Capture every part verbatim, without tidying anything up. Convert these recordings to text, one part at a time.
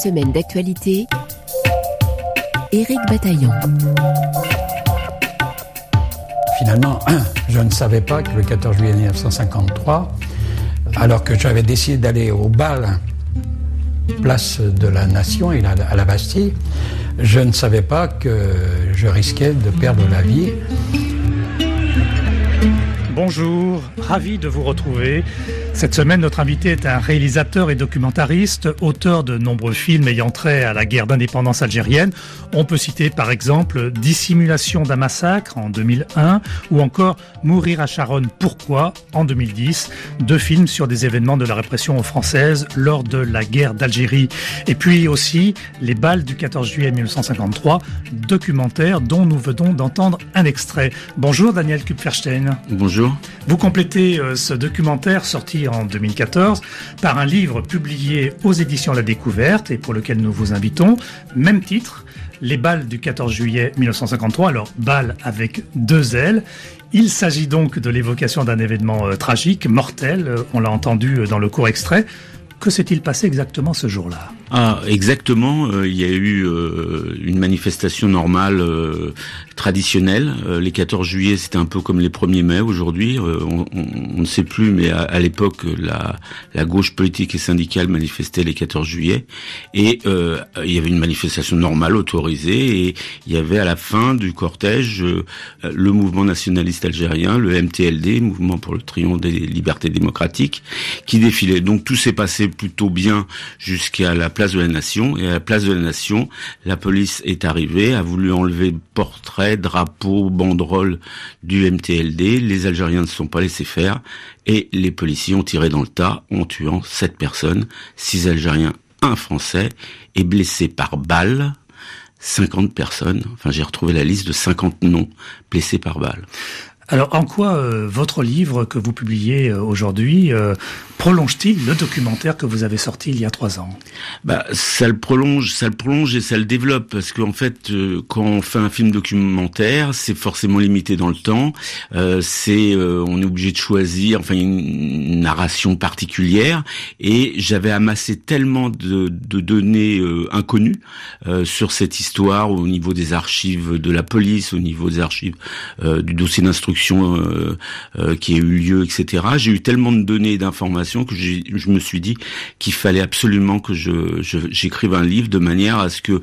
semaine d'actualité, Éric Bataillon. Finalement, je ne savais pas que le quatorze juillet mille neuf cent cinquante-trois, alors que j'avais décidé d'aller au bal, place de la Nation et à la Bastille, je ne savais pas que je risquais de perdre la vie. Bonjour, ravi de vous retrouver. Cette semaine, notre invité est un réalisateur et documentariste, auteur de nombreux films ayant trait à la guerre d'indépendance algérienne. On peut citer par exemple Dissimulation d'un massacre en deux mille un ou encore Mourir à Charonne, pourquoi en deux mille dix. Deux films sur des événements de la répression française lors de la guerre d'Algérie. Et puis aussi Les balles du quatorze juillet mille neuf cent cinquante-trois, documentaire dont nous venons d'entendre un extrait. Bonjour Daniel Kupferstein. Bonjour. Vous complétez euh, ce documentaire sorti en deux mille quatorze par un livre publié aux éditions La Découverte et pour lequel nous vous invitons. Même titre, Les balles du quatorze juillet mille neuf cent cinquante-trois, alors balles avec deux L. Il s'agit donc de l'évocation d'un événement euh, tragique, mortel, euh, on l'a entendu euh, dans le court extrait. Que s'est-il passé exactement ce jour-là ? Ah, exactement. Euh, il y a eu euh, une manifestation normale, euh, traditionnelle. Euh, les quatorze juillet, c'était un peu comme les premier mai aujourd'hui. Euh, on, on, on ne sait plus, mais à, à l'époque, la, la gauche politique et syndicale manifestait les quatorze juillet. Et euh, il y avait une manifestation normale, autorisée. Et il y avait à la fin du cortège euh, le mouvement nationaliste algérien, le M T L D, Mouvement pour le triomphe des libertés démocratiques, qui défilait. Donc tout s'est passé plutôt bien jusqu'à la place de la Nation. Et à la place de la Nation, la police est arrivée, a voulu enlever portraits, drapeaux, banderoles du M T L D. Les Algériens ne se sont pas laissés faire et les policiers ont tiré dans le tas en tuant sept personnes, six Algériens, un Français, et blessés par balle cinquante personnes. Enfin, j'ai retrouvé la liste de cinquante noms blessés par balle. Alors, en quoi euh, votre livre que vous publiez euh, aujourd'hui euh, prolonge-t-il le documentaire que vous avez sorti il y a trois ans ? Bah, ça le prolonge, ça le prolonge et ça le développe parce qu'en fait, euh, quand on fait un film documentaire, c'est forcément limité dans le temps. Euh, c'est, euh, on est obligé de choisir, enfin, une, une narration particulière. Et j'avais amassé tellement de, de données euh, inconnues euh, sur cette histoire au niveau des archives de la police, au niveau des archives euh, du dossier d'instruction. Euh, euh, qui a eu lieu, et cetera. J'ai eu tellement de données et d'informations que j'ai, je me suis dit qu'il fallait absolument que je, je j'écrive un livre de manière à ce que,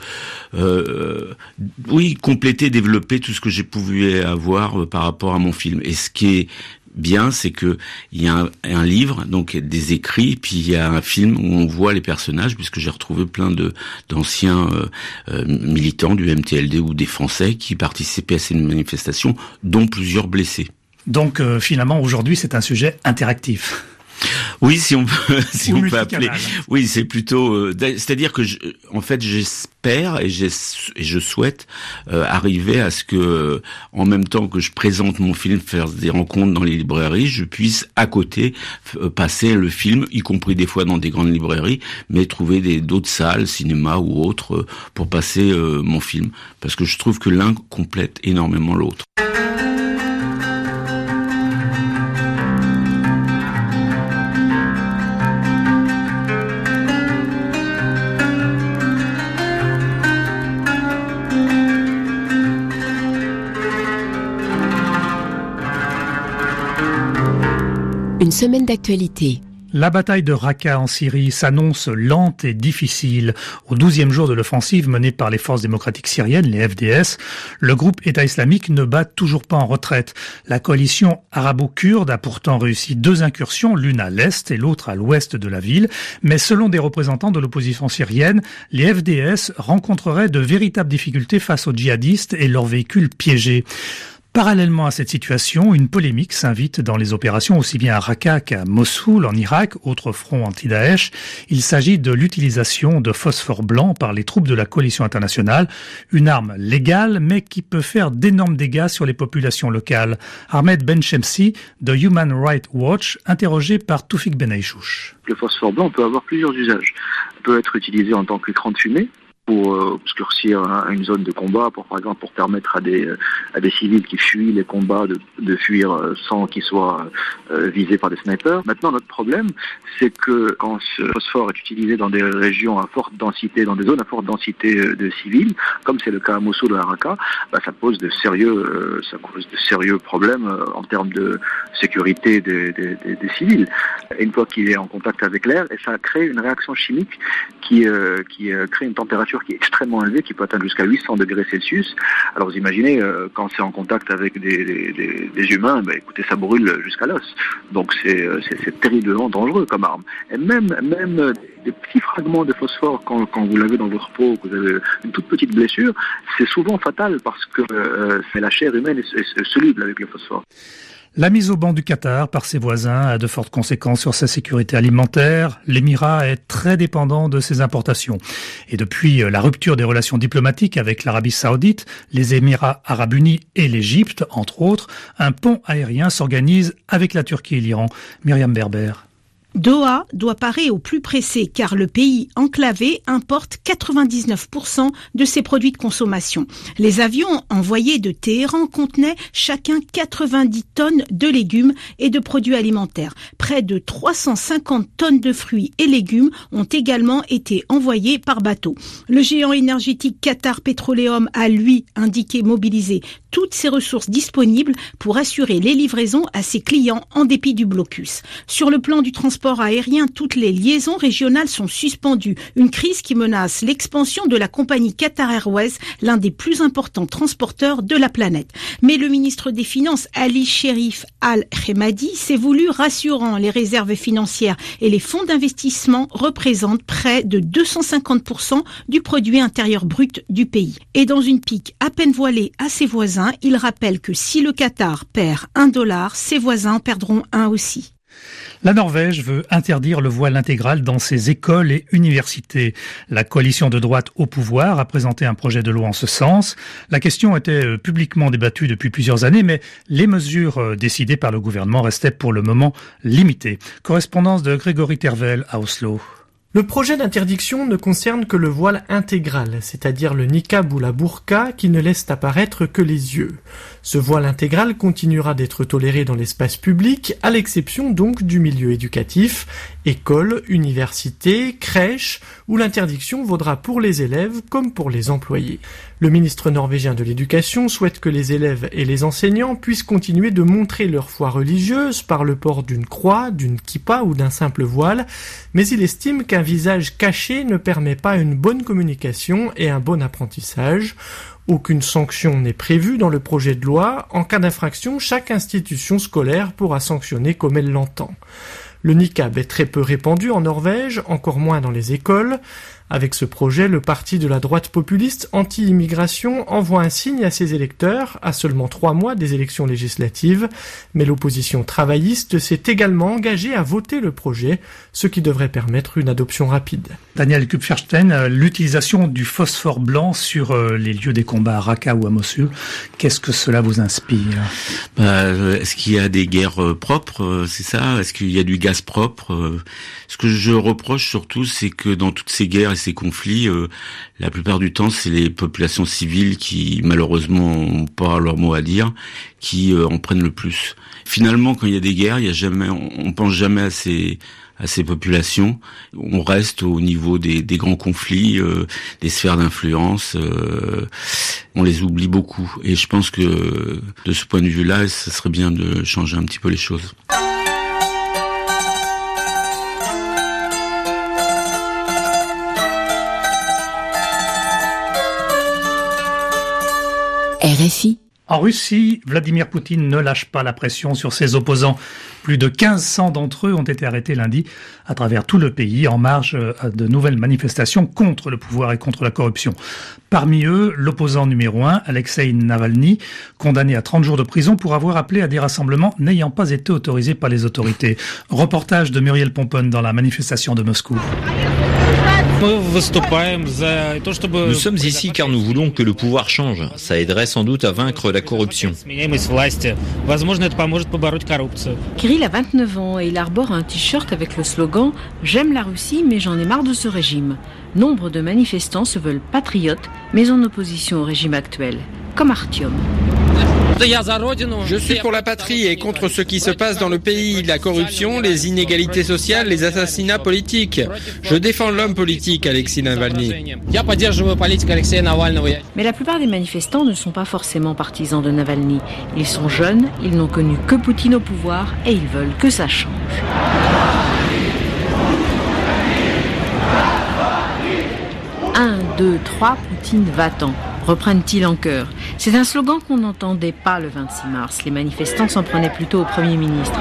euh, oui, compléter, développer tout ce que j'ai pu avoir euh, par rapport à mon film. Et ce qui est bien, c'est que il y a un, un livre, donc des écrits, puis il y a un film où on voit les personnages, puisque j'ai retrouvé plein de d'anciens euh, euh, militants du M T L D ou des Français qui participaient à ces manifestations, dont plusieurs blessés. Donc euh, finalement, aujourd'hui, c'est un sujet interactif. Oui, si on peut, si on peut appeler. Oui, c'est plutôt, euh, c'est-à-dire que, je, en fait, j'espère et, et je souhaite euh, arriver à ce que, euh, en même temps que je présente mon film, faire des rencontres dans les librairies, je puisse à côté euh, passer le film, y compris des fois dans des grandes librairies, mais trouver des d'autres salles, cinéma ou autres, euh, pour passer euh, mon film, parce que je trouve que l'un complète énormément l'autre. Une semaine d'actualité. La bataille de Raqqa en Syrie s'annonce lente et difficile. Au douzième jour de l'offensive menée par les forces démocratiques syriennes, les F D S, le groupe État islamique ne bat toujours pas en retraite. La coalition arabo-kurde a pourtant réussi deux incursions, l'une à l'est et l'autre à l'ouest de la ville. Mais selon des représentants de l'opposition syrienne, les F D S rencontreraient de véritables difficultés face aux djihadistes et leurs véhicules piégés. Parallèlement à cette situation, une polémique s'invite dans les opérations aussi bien à Raqqa qu'à Mossoul en Irak, autre front anti-Daesh. Il s'agit de l'utilisation de phosphore blanc par les troupes de la coalition internationale, une arme légale mais qui peut faire d'énormes dégâts sur les populations locales. Ahmed Benchemsi de Human Rights Watch, interrogé par Toufik Benaïchouch. Le phosphore blanc peut avoir plusieurs usages. Il peut être utilisé en tant qu'écran de fumée, pour euh, obscurcir un, une zone de combat, pour par exemple pour permettre à des à des civils qui fuient les combats de, de fuir euh, sans qu'ils soient euh, visés par des snipers. Maintenant, notre problème, c'est que quand ce phosphore est utilisé dans des régions à forte densité, dans des zones à forte densité de civils, comme c'est le cas à Mossoul ou à Raqqa, bah, ça pose de sérieux, euh, ça cause de sérieux problèmes euh, en termes de sécurité des, des, des, des civils. Et une fois qu'il est en contact avec l'air, et ça crée une réaction chimique qui, euh, qui euh, crée une température qui est extrêmement élevée, qui peut atteindre jusqu'à huit cents degrés Celsius. Alors vous imaginez, euh, quand c'est en contact avec des, des, des, des humains, bah, écoutez, ça brûle jusqu'à l'os. Donc c'est, c'est, c'est terriblement dangereux comme arme. Et même, même des petits fragments de phosphore, quand, quand vous l'avez dans votre peau, que vous avez une toute petite blessure, c'est souvent fatal parce que euh, c'est la chair humaine est, est soluble avec le phosphore. La mise au ban du Qatar par ses voisins a de fortes conséquences sur sa sécurité alimentaire. L'Émirat est très dépendant de ses importations. Et depuis la rupture des relations diplomatiques avec l'Arabie Saoudite, les Émirats Arabes Unis et l'Égypte, entre autres, un pont aérien s'organise avec la Turquie et l'Iran. Myriam Berber. Doha doit parer au plus pressé car le pays enclavé importe quatre-vingt-dix-neuf pour cent de ses produits de consommation. Les avions envoyés de Téhéran contenaient chacun quatre-vingt-dix tonnes de légumes et de produits alimentaires. Près de trois cent cinquante tonnes de fruits et légumes ont également été envoyés par bateau. Le géant énergétique Qatar Petroleum a lui indiqué mobiliser toutes ses ressources disponibles pour assurer les livraisons à ses clients en dépit du blocus. Sur le plan du transport aérien, toutes les liaisons régionales sont suspendues. Une crise qui menace l'expansion de la compagnie Qatar Airways, l'un des plus importants transporteurs de la planète. Mais le ministre des Finances, Ali Sherif Al-Hemadi, s'est voulu rassurant. Les réserves financières et les fonds d'investissement représentent près de deux cent cinquante pour cent du produit intérieur brut du pays. Et dans une pique à peine voilée à ses voisins, il rappelle que si le Qatar perd un dollar, ses voisins perdront un aussi. La Norvège veut interdire le voile intégral dans ses écoles et universités. La coalition de droite au pouvoir a présenté un projet de loi en ce sens. La question était publiquement débattue depuis plusieurs années, mais les mesures décidées par le gouvernement restaient pour le moment limitées. Correspondance de Grégory Tervel à Oslo. Le projet d'interdiction ne concerne que le voile intégral, c'est-à-dire le niqab ou la burqa qui ne laissent apparaître que les yeux. Ce voile intégral continuera d'être toléré dans l'espace public, à l'exception donc du milieu éducatif, école, université, crèche, où l'interdiction vaudra pour les élèves comme pour les employés. Le ministre norvégien de l'Éducation souhaite que les élèves et les enseignants puissent continuer de montrer leur foi religieuse par le port d'une croix, d'une kippa ou d'un simple voile, mais il estime qu'un visage caché ne permet pas une bonne communication et un bon apprentissage. Aucune sanction n'est prévue dans le projet de loi. En cas d'infraction, chaque institution scolaire pourra sanctionner comme elle l'entend. Le niqab est très peu répandu en Norvège, encore moins dans les écoles. Avec ce projet, le parti de la droite populiste anti-immigration envoie un signe à ses électeurs, à seulement trois mois des élections législatives. Mais l'opposition travailliste s'est également engagée à voter le projet, ce qui devrait permettre une adoption rapide. Daniel Kupferstein, l'utilisation du phosphore blanc sur les lieux des combats à Raqqa ou à Mossoul, qu'est-ce que cela vous inspire ? Bah, est-ce qu'il y a des guerres propres, c'est ça ? Est-ce qu'il y a du gaz propre ? Ce que je reproche surtout, c'est que dans toutes ces guerres et ces conflits, euh, la plupart du temps, c'est les populations civiles qui, malheureusement, n'ont pas leur mot à dire, qui euh, en prennent le plus. Finalement, quand il y a des guerres, il y a jamais, on, on pense jamais à ces à ces populations. On reste au niveau des, des grands conflits, euh, des sphères d'influence. Euh, on les oublie beaucoup. Et je pense que de ce point de vue-là, ce serait bien de changer un petit peu les choses. R F I. En Russie, Vladimir Poutine ne lâche pas la pression sur ses opposants. Plus de quinze cents d'entre eux ont été arrêtés lundi à travers tout le pays en marge de nouvelles manifestations contre le pouvoir et contre la corruption. Parmi eux, l'opposant numéro un, Alexei Navalny, condamné à trente jours de prison pour avoir appelé à des rassemblements n'ayant pas été autorisés par les autorités. Reportage de Muriel Pomponne dans la manifestation de Moscou. Nous sommes ici car nous voulons que le pouvoir change. Ça aiderait sans doute à vaincre la corruption. Kirill a vingt-neuf ans et il arbore un t-shirt avec le slogan « J'aime la Russie, mais j'en ai marre de ce régime ». Nombre de manifestants se veulent patriotes, mais en opposition au régime actuel, comme Artyom. Je suis pour la patrie et contre ce qui se passe dans le pays, la corruption, les inégalités sociales, les assassinats politiques. Je défends l'homme politique, Alexei Navalny. Mais la plupart des manifestants ne sont pas forcément partisans de Navalny. Ils sont jeunes, ils n'ont connu que Poutine au pouvoir et ils veulent que ça change. Un, deux, trois, Poutine va-t'en, reprennent-ils en chœur. C'est un slogan qu'on n'entendait pas le vingt-six mars. Les manifestants s'en prenaient plutôt au Premier ministre.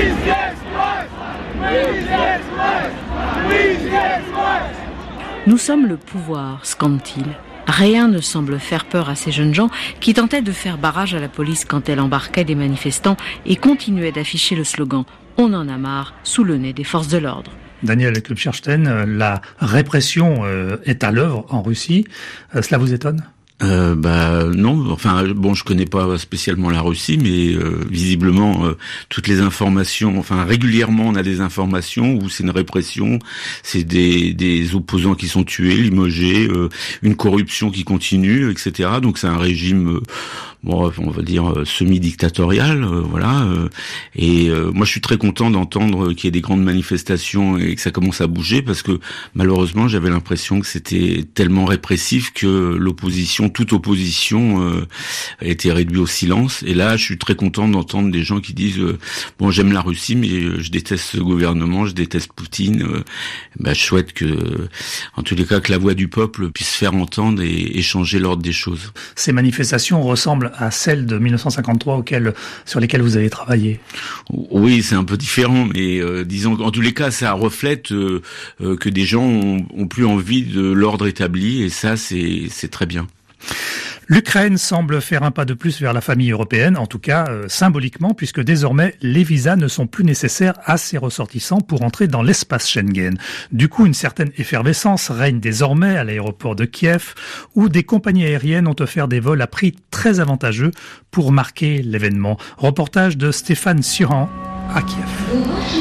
Nous sommes le pouvoir, scandent-ils. Rien ne semble faire peur à ces jeunes gens qui tentaient de faire barrage à la police quand elle embarquait des manifestants et continuaient d'afficher le slogan « On en a marre » sous le nez des forces de l'ordre. Daniel Klubscherstein, la répression euh, est à l'œuvre en Russie. Euh, cela vous étonne ? Euh, bah non, enfin bon, je connais pas spécialement la Russie, mais euh, visiblement euh, toutes les informations, enfin régulièrement on a des informations où c'est une répression, c'est des des opposants qui sont tués, limogés, euh, une corruption qui continue, et cetera. Donc c'est un régime euh, bon, on va dire euh, semi-dictatorial, euh, voilà. Euh, et euh, moi je suis très content d'entendre qu'il y ait des grandes manifestations et que ça commence à bouger parce que malheureusement j'avais l'impression que c'était tellement répressif que l'opposition toute opposition euh, a été réduite au silence. Et là, je suis très content d'entendre des gens qui disent euh, bon, j'aime la Russie, mais je déteste ce gouvernement, je déteste Poutine. Euh, bah, je souhaite que, en tous les cas, que la voix du peuple puisse faire entendre et, et changer l'ordre des choses. Ces manifestations ressemblent à celles de dix-neuf cent cinquante-trois auxquelles, sur lesquelles vous avez travaillé. Oui, c'est un peu différent, mais euh, disons, en tous les cas, ça reflète euh, euh, que des gens ont, ont plus envie de l'ordre établi, et ça, c'est, c'est très bien. L'Ukraine semble faire un pas de plus vers la famille européenne, en tout cas euh, symboliquement, puisque désormais les visas ne sont plus nécessaires à ses ressortissants pour entrer dans l'espace Schengen. Du coup, une certaine effervescence règne désormais à l'aéroport de Kiev, où des compagnies aériennes ont offert des vols à prix très avantageux pour marquer l'événement. Reportage de Stéphane Suran à Kiev.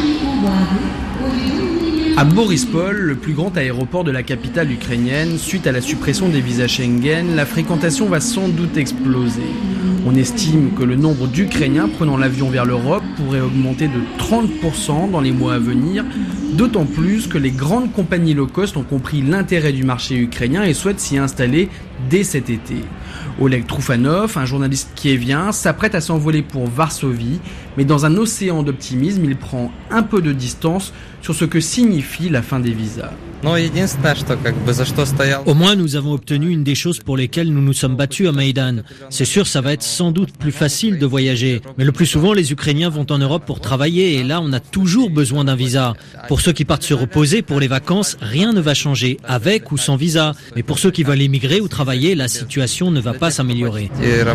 À Borispol, le plus grand aéroport de la capitale ukrainienne, suite à la suppression des visas Schengen, la fréquentation va sans doute exploser. On estime que le nombre d'Ukrainiens prenant l'avion vers l'Europe pourrait augmenter de trente pour cent dans les mois à venir, d'autant plus que les grandes compagnies low cost ont compris l'intérêt du marché ukrainien et souhaitent s'y installer dès cet été. Oleg Troufanov, un journaliste kievien, s'apprête à s'envoler pour Varsovie, mais dans un océan d'optimisme, il prend un peu de distance sur ce que signifie la fin des visas. Au moins, nous avons obtenu une des choses pour lesquelles nous nous sommes battus à Maïdan. C'est sûr, ça va être sans doute plus facile de voyager. Mais le plus souvent, les Ukrainiens vont en Europe pour travailler et là, on a toujours besoin d'un visa. Pour ceux qui partent se reposer, pour les vacances, rien ne va changer, avec ou sans visa. Mais pour ceux qui veulent émigrer ou travailler, la situation ne va pas s'améliorer.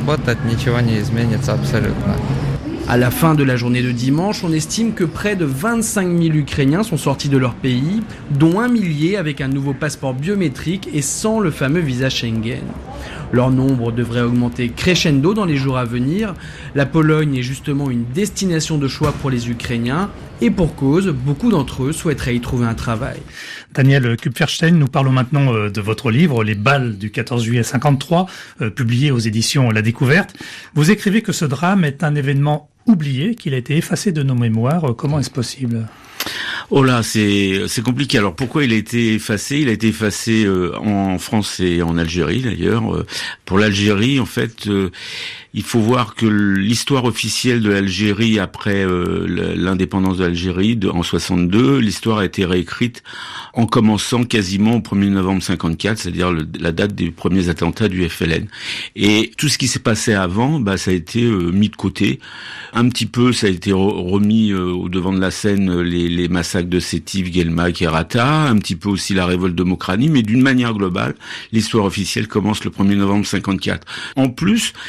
À la fin de la journée de dimanche, on estime que près de vingt-cinq mille Ukrainiens sont sortis de leur pays, dont un millier avec un nouveau passeport biométrique et sans le fameux visa Schengen. Leur nombre devrait augmenter crescendo dans les jours à venir. La Pologne est justement une destination de choix pour les Ukrainiens et pour cause, beaucoup d'entre eux souhaiteraient y trouver un travail. Daniel Kupferstein, nous parlons maintenant de votre livre, Les balles du quatorze juillet cinquante-trois, euh, publié aux éditions La Découverte. Vous écrivez que ce drame est un événement oublié, qu'il a été effacé de nos mémoires. Comment est-ce possible ? Oh là, c'est c'est compliqué. Alors pourquoi il a été effacé ? Il a été effacé euh, en France et en Algérie d'ailleurs. Euh, pour l'Algérie, en fait, euh, il faut voir que l'histoire officielle de l'Algérie après euh, l'indépendance de l'Algérie de, en soixante-deux, l'histoire a été réécrite en commençant quasiment au premier novembre cinquante-quatre, c'est-à-dire le, la date des premiers attentats du F L N. Et tout ce qui s'est passé avant, bah ça a été euh, mis de côté. Un petit peu, ça a été remis euh, au devant de la scène les, les massacres de Sétif, Guelma, Kerata, un petit peu aussi la révolte de Mokrani, mais d'une manière globale, l'histoire officielle commence le premier novembre cinquante-quatre. En plus,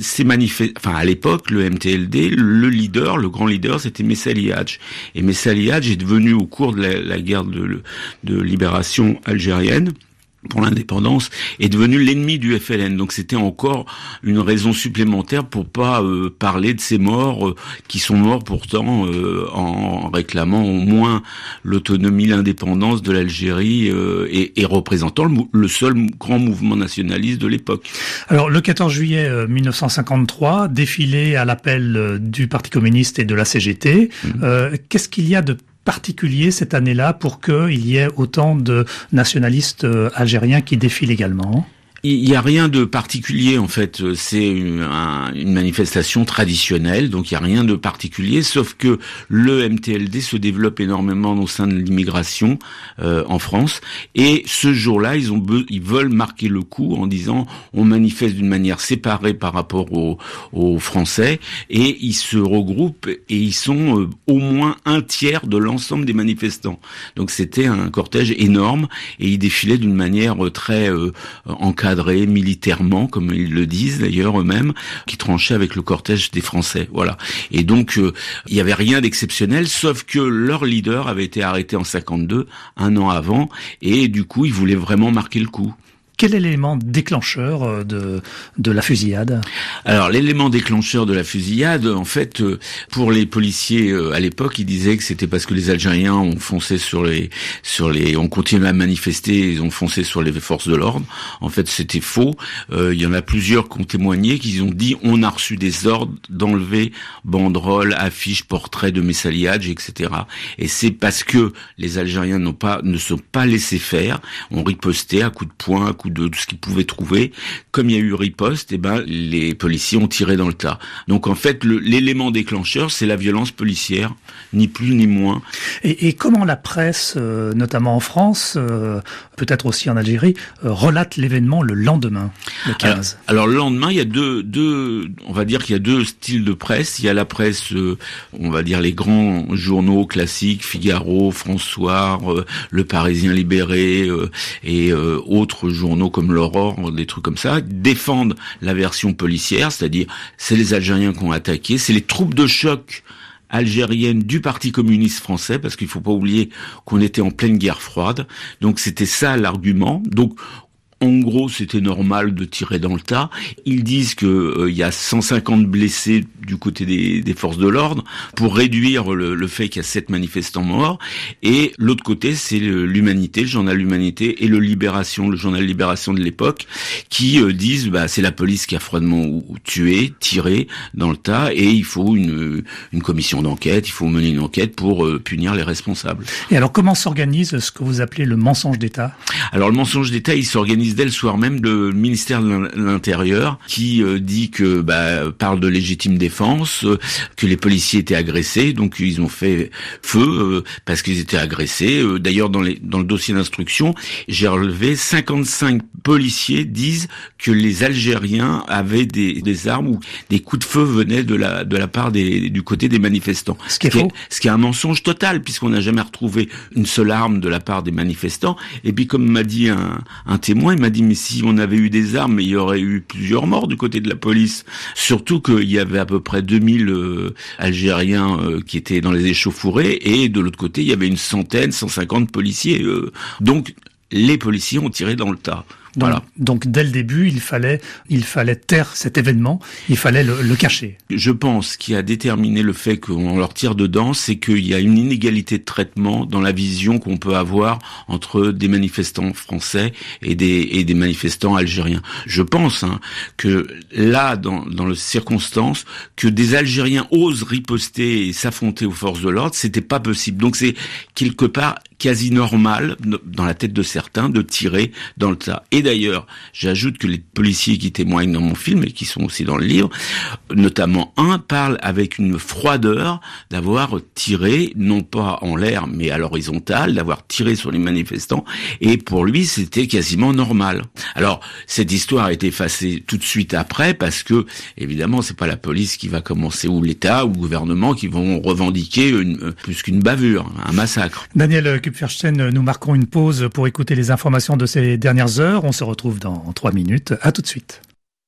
ces manifestants, enfin à l'époque, le M T L D, le leader, le grand leader, c'était Messali Hadj. Et Messali Hadj est devenu, au cours de la, la guerre de, de libération algérienne, pour l'indépendance, est devenu l'ennemi du F L N. Donc c'était encore une raison supplémentaire pour pas euh, parler de ces morts euh, qui sont morts pourtant euh, en réclamant au moins l'autonomie, l'indépendance de l'Algérie euh, et, et représentant le, le seul grand mouvement nationaliste de l'époque. Alors le quatorze juillet euh, mille neuf cent cinquante-trois, défilé à l'appel euh, du Parti communiste et de la C G T. Mmh. Euh, qu'est-ce qu'il y a de particulier cette année-là pour qu'il y ait autant de nationalistes algériens qui défilent également ? Il n'y a rien de particulier en fait, c'est une, un, une manifestation traditionnelle, donc il n'y a rien de particulier, sauf que le M T L D se développe énormément au sein de l'immigration euh, en France, et ce jour-là, ils ont be- ils veulent marquer le coup en disant on manifeste d'une manière séparée par rapport aux, aux Français, et ils se regroupent et ils sont euh, au moins un tiers de l'ensemble des manifestants. Donc c'était un cortège énorme et ils défilaient d'une manière très euh, encadrée, militairement, comme ils le disent d'ailleurs eux-mêmes, qui tranchaient avec le cortège des Français. Voilà. Et donc, euh, il y avait rien d'exceptionnel, sauf que leur leader avait été arrêté en cinquante-deux, un an avant, et du coup, ils voulaient vraiment marquer le coup. Quel est l'élément déclencheur de, de la fusillade ? Alors, l'élément déclencheur de la fusillade, en fait, pour les policiers à l'époque, ils disaient que c'était parce que les Algériens ont foncé sur les, sur les, ont continué à manifester, ils ont foncé sur les forces de l'ordre. En fait, c'était faux. Euh, il y en a plusieurs qui ont témoigné, qui ont dit on a reçu des ordres d'enlever banderoles, affiches, portraits de Messali Hadj, et cetera. Et c'est parce que les Algériens n'ont pas, ne sont pas laissés faire, ont riposté à coups de poing, à coups de tout ce qu'ils pouvaient trouver. Comme il y a eu riposte, eh ben les policiers ont tiré dans le tas. Donc en fait, le, l'élément déclencheur, c'est la violence policière, ni plus ni moins. Et, et comment la presse, euh, notamment en France, euh, peut-être aussi en Algérie, euh, relate l'événement le lendemain, le quinze ? Alors, alors le lendemain, il y a deux, deux, on va dire qu'il y a deux styles de presse. Il y a la presse, euh, on va dire les grands journaux classiques, Figaro, François, euh, Le Parisien Libéré euh, et euh, autres journaux comme l'Aurore, des trucs comme ça, défendent la version policière, c'est-à-dire c'est les Algériens qui ont attaqué, c'est les troupes de choc algériennes du Parti communiste français, parce qu'il faut pas oublier qu'on était en pleine guerre froide, donc c'était ça l'argument. Donc en gros, c'était normal de tirer dans le tas. Ils disent que euh, il y a cent cinquante blessés du côté des, des forces de l'ordre pour réduire le, le fait qu'il y a sept manifestants morts. Et l'autre côté, c'est le, l'Humanité, le journal L'Humanité et le Libération, le journal Libération de l'époque, qui euh, disent bah c'est la police qui a froidement tué, tiré dans le tas, et il faut une, une commission d'enquête, il faut mener une enquête pour euh, punir les responsables. Et alors, comment s'organise ce que vous appelez le mensonge d'État ? Alors le mensonge d'État, il s'organise dès le soir même le ministère de l'Intérieur qui euh, dit que bah, parle de légitime défense, euh, que les policiers étaient agressés, donc ils ont fait feu euh, parce qu'ils étaient agressés. Euh, d'ailleurs dans, les, dans le dossier d'instruction, j'ai relevé cinquante-cinq policiers disent que les Algériens avaient des, des armes ou des coups de feu venaient de la de la part des du côté des manifestants. Ce qui est faux. Ce qui est un mensonge total puisqu'on n'a jamais retrouvé une seule arme de la part des manifestants. Et puis comme m'a dit un, un témoin, il m'a dit mais si on avait eu des armes, il y aurait eu plusieurs morts du côté de la police. Surtout qu'il y avait à peu près deux mille euh, Algériens euh, qui étaient dans les échauffourées et de l'autre côté, il y avait une centaine, cent cinquante policiers. Euh. Donc, les policiers ont tiré dans le tas. Donc, voilà. donc dès le début, il fallait, il fallait taire cet événement, il fallait le, le cacher. Je pense qu'il a déterminé le fait qu'on leur tire dedans, c'est qu'il y a une inégalité de traitement dans la vision qu'on peut avoir entre des manifestants français et des, et des manifestants algériens. Je pense hein, que là, dans, dans les circonstances, que des Algériens osent riposter et s'affronter aux forces de l'ordre, c'était pas possible. Donc c'est quelque part quasi normal, dans la tête de certains, de tirer dans le tas. Et d'ailleurs, j'ajoute que les policiers qui témoignent dans mon film et qui sont aussi dans le livre, notamment un, parle avec une froideur d'avoir tiré, non pas en l'air, mais à l'horizontale, d'avoir tiré sur les manifestants. Et pour lui, c'était quasiment normal. Alors, cette histoire a été effacée tout de suite après parce que, évidemment, c'est pas la police qui va commencer ou l'État ou le gouvernement qui vont revendiquer une, plus qu'une bavure, un massacre. Daniel Kupferstein, nous marquons une pause pour écouter les informations de ces dernières heures. On se retrouve dans trois minutes. À tout de suite.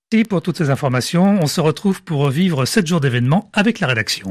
Merci pour toutes ces informations. On se retrouve pour revivre sept jours d'événements avec la rédaction.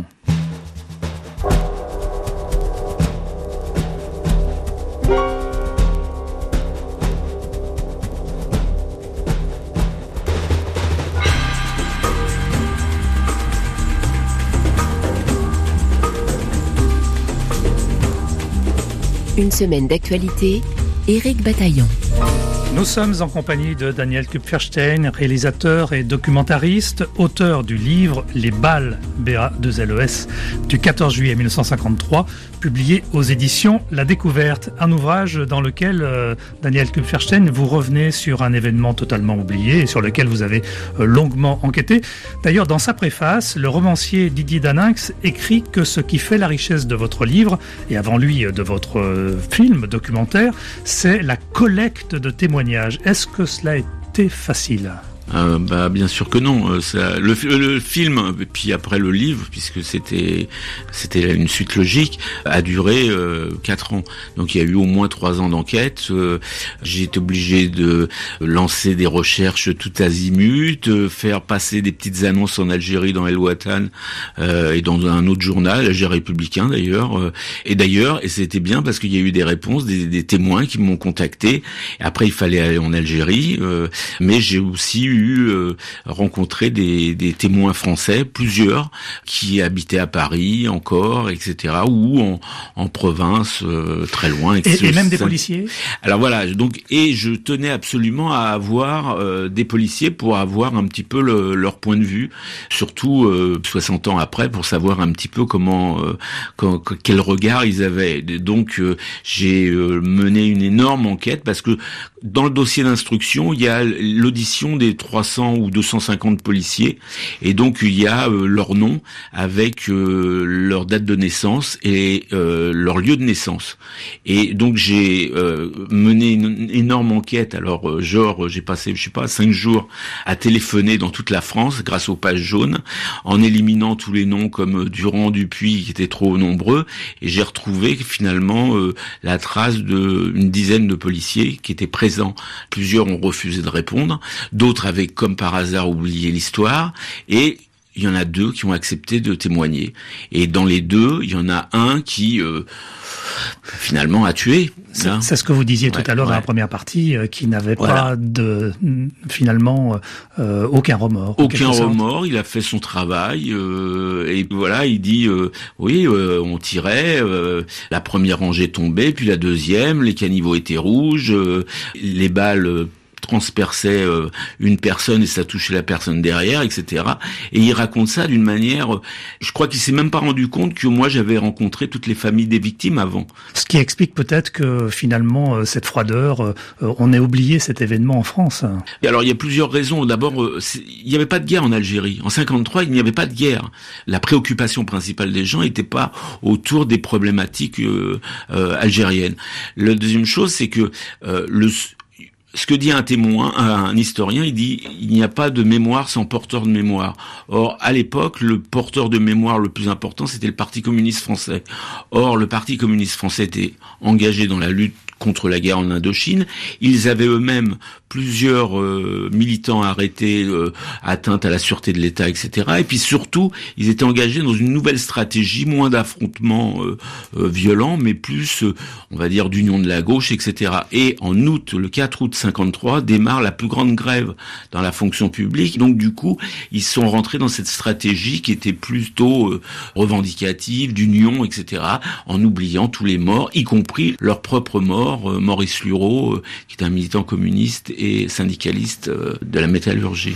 Une semaine d'actualité, Éric Bataillon. Nous sommes en compagnie de Daniel Kupferstein, réalisateur et documentariste, auteur du livre Les balles, B A deux L E S, du quatorze juillet mille neuf cent cinquante-trois, publié aux éditions La Découverte. Un ouvrage dans lequel, euh, Daniel Kupferstein, vous revenez sur un événement totalement oublié et sur lequel vous avez euh, longuement enquêté. D'ailleurs, dans sa préface, le romancier Didier Daninx écrit que ce qui fait la richesse de votre livre, et avant lui de votre euh, film documentaire, c'est la collecte de témoignages. Est-ce que cela a été facile ? Euh, bah bien sûr que non. Euh, ça, le, le film, puis après le livre, puisque c'était c'était une suite logique, a duré euh, quatre ans. Donc il y a eu au moins trois ans d'enquête. Euh, j'ai été obligé de lancer des recherches tout azimut, de faire passer des petites annonces en Algérie dans El Watan euh, et dans un autre journal, Alger Républicain d'ailleurs. Euh, et d'ailleurs, et c'était bien parce qu'il y a eu des réponses, des, des témoins qui m'ont contacté. Et après, il fallait aller en Algérie, euh, mais j'ai aussi eu eu euh, rencontré des, des témoins français, plusieurs, qui habitaient à Paris encore, et cetera, ou en, en province, euh, très loin. Et, et même des policiers. Alors voilà, donc et je tenais absolument à avoir euh, des policiers pour avoir un petit peu le, leur point de vue, surtout euh, soixante ans après, pour savoir un petit peu comment, euh, quand, quel regard ils avaient. Donc euh, j'ai euh, mené une énorme enquête parce que dans le dossier d'instruction, il y a l'audition des trois cents ou deux cent cinquante policiers, et donc il y a euh, leur nom avec euh, leur date de naissance et euh, leur lieu de naissance. Et donc j'ai euh, mené une énorme enquête. Alors euh, genre j'ai passé je sais pas cinq jours à téléphoner dans toute la France grâce aux pages jaunes, en éliminant tous les noms comme Durand, Dupuis qui étaient trop nombreux, et j'ai retrouvé finalement euh, la trace de une dizaine de policiers qui étaient présents. Plusieurs ont refusé de répondre, d'autres avaient comme par hasard oublié l'histoire, et il y en a deux qui ont accepté de témoigner. Et dans les deux, il y en a un qui euh, finalement a tué. C'est, hein. c'est ce que vous disiez tout ouais, à l'heure ouais. dans la première partie, euh, qui n'avait voilà. pas de finalement euh, aucun remords. Aucun remords. Il a fait son travail euh, et voilà, il dit euh, oui, euh, on tirait, euh, la première rangée tombait, puis la deuxième, les caniveaux étaient rouges, euh, les balles euh, transperçait euh, une personne et ça touchait la personne derrière, et cetera. Et il raconte ça d'une manière, euh, je crois qu'il s'est même pas rendu compte que moi j'avais rencontré toutes les familles des victimes avant. Ce qui explique peut-être que finalement euh, cette froideur, euh, on ait oublié cet événement en France. Et alors il y a plusieurs raisons. D'abord, euh, il n'y avait pas de guerre en Algérie. En cinquante-trois, il n'y avait pas de guerre. La préoccupation principale des gens n'était pas autour des problématiques euh, euh, algériennes. La deuxième chose, c'est que euh, le ce que dit un témoin, un historien, il dit il n'y a pas de mémoire sans porteur de mémoire. Or, à l'époque, le porteur de mémoire le plus important, c'était le Parti communiste français. Or, le Parti communiste français était engagé dans la lutte contre la guerre en Indochine. Ils avaient eux-mêmes plusieurs euh, militants arrêtés, euh, atteintes à la sûreté de l'État, et cetera. Et puis surtout, ils étaient engagés dans une nouvelle stratégie, moins d'affrontements euh, euh, violents, mais plus, euh, on va dire, d'union de la gauche, et cetera. Et en août, le quatre août cinquante-trois, démarre la plus grande grève dans la fonction publique. Donc du coup, ils sont rentrés dans cette stratégie qui était plutôt euh, revendicative, d'union, et cetera, en oubliant tous les morts, y compris leurs propres morts. Maurice Lureau, qui est un militant communiste et syndicaliste de la métallurgie.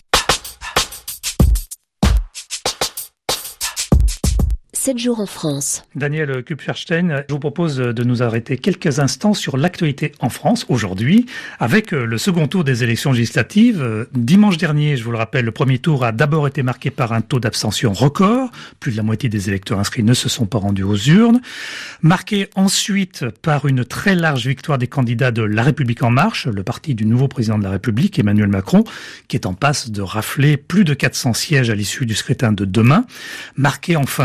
sept jours en France. Daniel Kupferstein, je vous propose de nous arrêter quelques instants sur l'actualité en France aujourd'hui, avec le second tour des élections législatives. Dimanche dernier, je vous le rappelle, le premier tour a d'abord été marqué par un taux d'abstention record. Plus de la moitié des électeurs inscrits ne se sont pas rendus aux urnes. Marqué ensuite par une très large victoire des candidats de La République En Marche, le parti du nouveau président de la République, Emmanuel Macron, qui est en passe de rafler plus de quatre cents sièges à l'issue du scrutin de demain. Marqué enfin par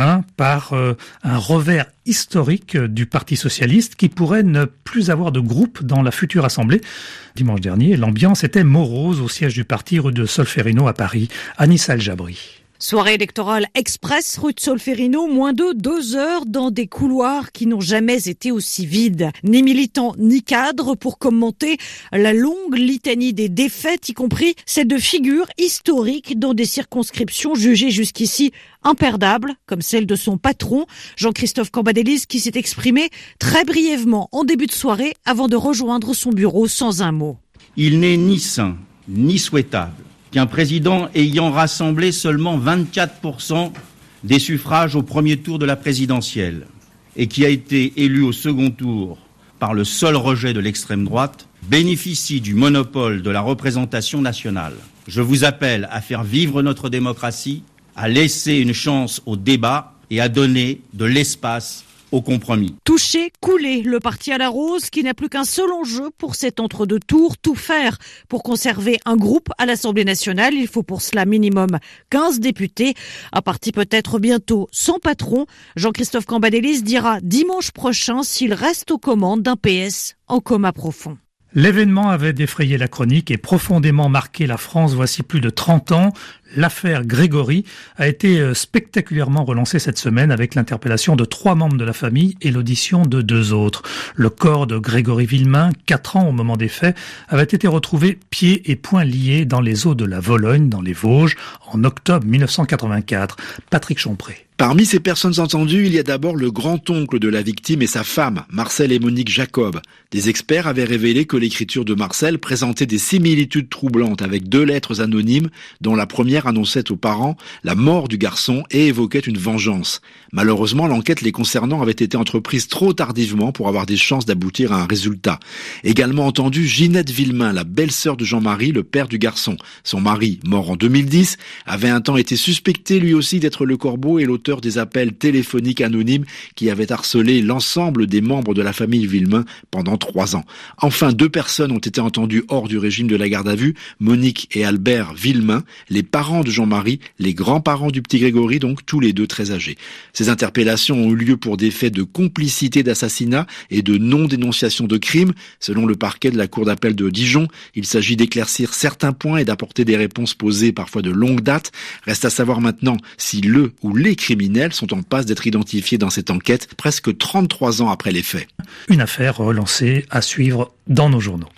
par euh, un revers historique du Parti socialiste qui pourrait ne plus avoir de groupe dans la future Assemblée. Dimanche dernier, l'ambiance était morose au siège du parti rue de Solferino à Paris. Anissa El-Jabri. Soirée électorale express rue de Solferino, moins de deux heures dans des couloirs qui n'ont jamais été aussi vides. Ni militants ni cadres pour commenter la longue litanie des défaites, y compris celle de figures historiques dans des circonscriptions jugées jusqu'ici imperdables, comme celle de son patron, Jean-Christophe Cambadélis, qui s'est exprimé très brièvement en début de soirée avant de rejoindre son bureau sans un mot. Il n'est ni sain, ni souhaitable qu'un président ayant rassemblé seulement vingt-quatre pour cent des suffrages au premier tour de la présidentielle et qui a été élu au second tour par le seul rejet de l'extrême droite, bénéficie du monopole de la représentation nationale. Je vous appelle à faire vivre notre démocratie, à laisser une chance au débat et à donner de l'espace au compromis. Touché, coulé, le parti à la rose qui n'a plus qu'un seul enjeu pour cet entre-deux tours, tout faire pour conserver un groupe à l'Assemblée nationale. Il faut pour cela minimum quinze députés. Un parti peut-être bientôt sans patron. Jean-Christophe Cambadélis dira dimanche prochain s'il reste aux commandes d'un P S en coma profond. L'événement avait défrayé la chronique et profondément marqué la France voici plus de trente ans. L'affaire Grégory a été spectaculairement relancée cette semaine avec l'interpellation de trois membres de la famille et l'audition de deux autres. Le corps de Grégory Villemain, quatre ans au moment des faits, avait été retrouvé pieds et poings liés dans les eaux de la Vologne, dans les Vosges, en octobre mille neuf cent quatre-vingt-quatre. Patrick Chompré. Parmi ces personnes entendues, il y a d'abord le grand-oncle de la victime et sa femme, Marcel et Monique Jacob. Des experts avaient révélé que l'écriture de Marcel présentait des similitudes troublantes avec deux lettres anonymes dont la première annonçait aux parents la mort du garçon et évoquait une vengeance. Malheureusement, l'enquête les concernant avait été entreprise trop tardivement pour avoir des chances d'aboutir à un résultat. Également entendu Ginette Villemain, la belle-sœur de Jean-Marie, le père du garçon. Son mari, mort en deux mille dix, avait un temps été suspecté lui aussi d'être le corbeau et l'auteur des appels téléphoniques anonymes qui avaient harcelé l'ensemble des membres de la famille Villemain pendant trois ans. Enfin, deux personnes ont été entendues hors du régime de la garde à vue, Monique et Albert Villemain, les parents de Jean-Marie, les grands-parents du petit Grégory, donc tous les deux très âgés. Ces interpellations ont eu lieu pour des faits de complicité d'assassinat et de non-dénonciation de crimes. Selon le parquet de la cour d'appel de Dijon, il s'agit d'éclaircir certains points et d'apporter des réponses posées parfois de longue date. Reste à savoir maintenant si le ou les criminels sont en passe d'être identifiés dans cette enquête presque trente-trois ans après les faits. Une affaire relancée à suivre dans nos journaux.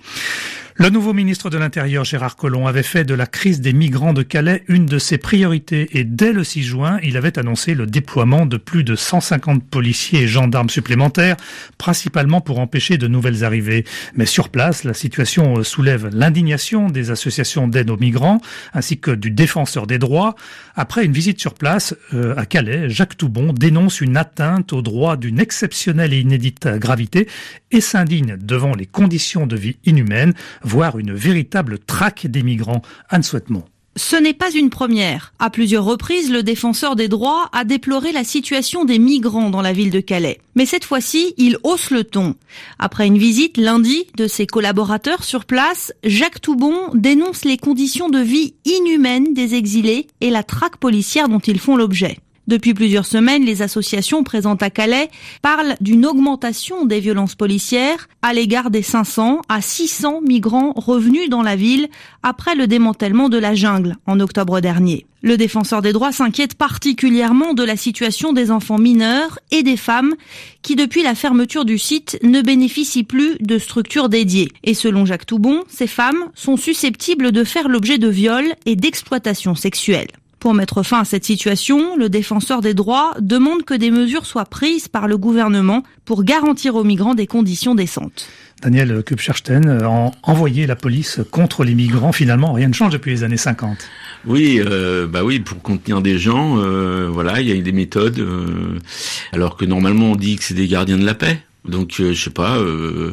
Le nouveau ministre de l'Intérieur, Gérard Collomb, avait fait de la crise des migrants de Calais une de ses priorités et dès le six juin, il avait annoncé le déploiement de plus de cent cinquante policiers et gendarmes supplémentaires, principalement pour empêcher de nouvelles arrivées. Mais sur place, la situation soulève l'indignation des associations d'aide aux migrants ainsi que du défenseur des droits. Après une visite sur place euh, à Calais, Jacques Toubon dénonce une atteinte aux droits d'une exceptionnelle et inédite gravité et s'indigne devant les conditions de vie inhumaines, voire une véritable traque des migrants. Anne Souhaitemont. Ce n'est pas une première. À plusieurs reprises, le défenseur des droits a déploré la situation des migrants dans la ville de Calais. Mais cette fois-ci, il hausse le ton. Après une visite lundi de ses collaborateurs sur place, Jacques Toubon dénonce les conditions de vie inhumaines des exilés et la traque policière dont ils font l'objet. Depuis plusieurs semaines, les associations présentes à Calais parlent d'une augmentation des violences policières à l'égard des cinq cents à six cents migrants revenus dans la ville après le démantèlement de la jungle en octobre dernier. Le défenseur des droits s'inquiète particulièrement de la situation des enfants mineurs et des femmes qui, depuis la fermeture du site, ne bénéficient plus de structures dédiées. Et selon Jacques Toubon, ces femmes sont susceptibles de faire l'objet de viols et d'exploitation sexuelle. Pour mettre fin à cette situation, le défenseur des droits demande que des mesures soient prises par le gouvernement pour garantir aux migrants des conditions décentes. Daniel Kupchersten, a envoyé la police contre les migrants. Finalement, rien ne change depuis les années cinquante. Oui, euh, bah oui, pour contenir des gens, euh, voilà, il y a des méthodes. Euh, alors que normalement, on dit que c'est des gardiens de la paix. Donc, euh, je sais pas, il euh,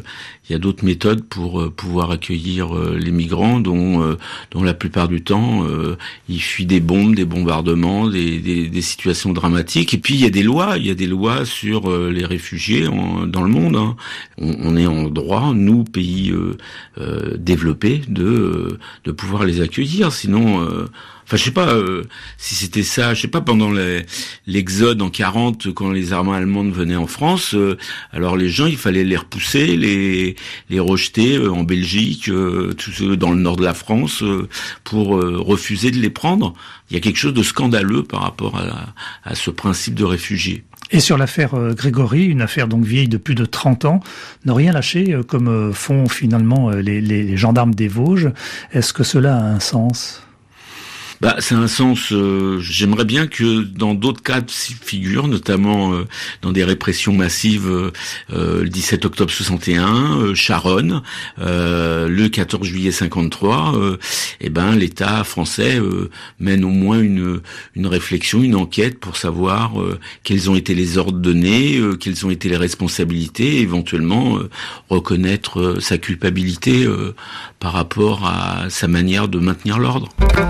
il y a d'autres méthodes pour euh, pouvoir accueillir euh, les migrants, dont, euh, dont la plupart du temps, euh, ils fuient des bombes, des bombardements, des, des, des situations dramatiques. Et puis il y a des lois, il y a des lois sur euh, les réfugiés en, dans le monde. Hein. On, on est en droit, nous, pays euh, euh, développés, de, euh, de pouvoir les accueillir. Sinon... Euh, Enfin, je sais pas euh, si c'était ça. Je sais pas pendant les, l'exode en quarante, quand les armées allemandes venaient en France. Euh, alors les gens, il fallait les repousser, les les rejeter euh, en Belgique, euh, tout, dans le nord de la France, euh, pour euh, refuser de les prendre. Il y a quelque chose de scandaleux par rapport à, à ce principe de réfugié. Et sur l'affaire euh, Grégory, une affaire donc vieille de plus de trente ans, ne rien lâcher euh, comme euh, font finalement euh, les, les gendarmes des Vosges. Est-ce que cela a un sens ? Bah, c'est un sens. Euh, j'aimerais bien que dans d'autres cas de figure, notamment euh, dans des répressions massives, euh, euh, le dix-sept octobre soixante et un, euh, Charonne, euh, le quatorze juillet cinquante-trois, euh, eh ben l'État français euh, mène au moins une une réflexion, une enquête pour savoir euh, quels ont été les ordres donnés, euh, quelles ont été les responsabilités, et éventuellement euh, reconnaître euh, sa culpabilité euh, par rapport à sa manière de maintenir l'ordre.